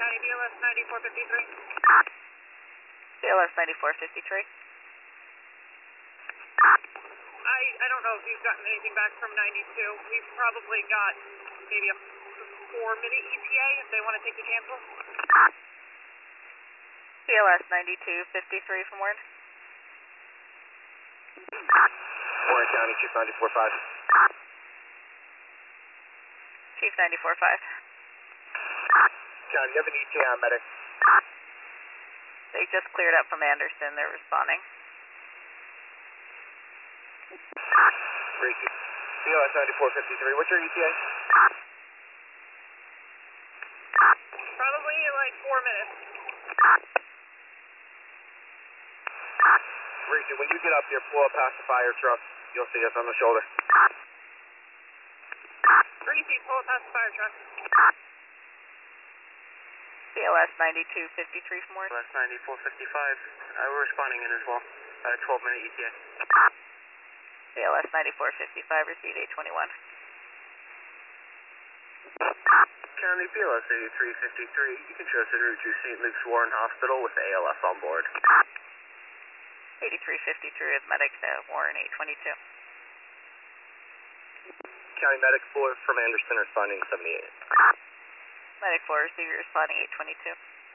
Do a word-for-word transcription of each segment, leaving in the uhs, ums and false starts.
County, B L S ninety-four fifty-three. B L S ninety-four fifty-three. I, I don't know if you've gotten anything back from ninety-two. We've probably got maybe a four-minute E T A if they want to take the cancel. B L S ninety-two fifty-three from Warren. Warren County, Chief ninety-four five. Chief ninety-four five. County, you have an E T A on medic. They just cleared up from Anderson. They're responding. Gracie, B L S ninety-four fifty-three. What's your E T A? Probably like four minutes. Gracie, when you get up here, pull up past the fire truck. You'll see us on the shoulder. Greasy, pull up past the fire truck. B L S ninety-two fifty-three from Warren. B L S ninety-four fifty-five. Uh, we're responding in as well. Uh, twelve minute E T A. B L S ninety-four fifty-five, receive eight twenty-one. County, B L S eighty-three fifty-three. You can show us en route to Saint Luke's Warren Hospital with the A L F on board. eighty-three fifty-three with medics at Warren eight twenty-two. County medic four from Anderson responding seventy-eight. Medic four, receive responding eight twenty-two.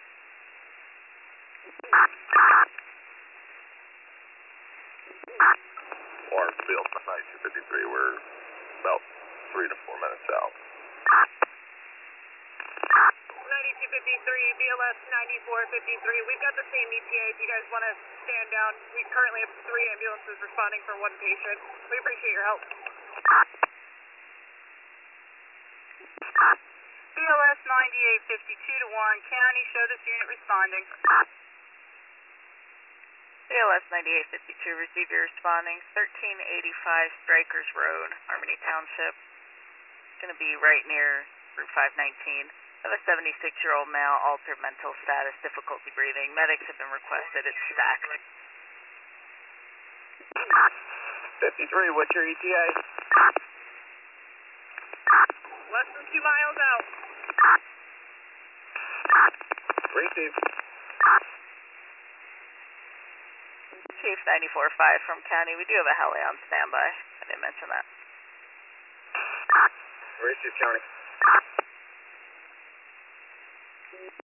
Warren Field, ninety-two fifty-three. We're about three to four minutes out. ninety-two fifty-three, B L S ninety-four fifty-three. We've got the same E T A if you guys want to stand down. We currently have three ambulances responding for one patient. We appreciate your help. B L S ninety-eight fifty-two to Warren County. Show this unit responding. B L S ninety-eight fifty-two, receive your responding. thirteen eighty-five Strikers Road, Harmony Township. It's going to be right near Route five nineteen. I have a seventy-six-year-old male, altered mental status, difficulty breathing. Medics have been requested. It's stacked. fifty-three, what's your E T A? Less than two miles out. Receive. Chief ninety-four five from County. We do have a heli on standby. I didn't mention that. Receive, County.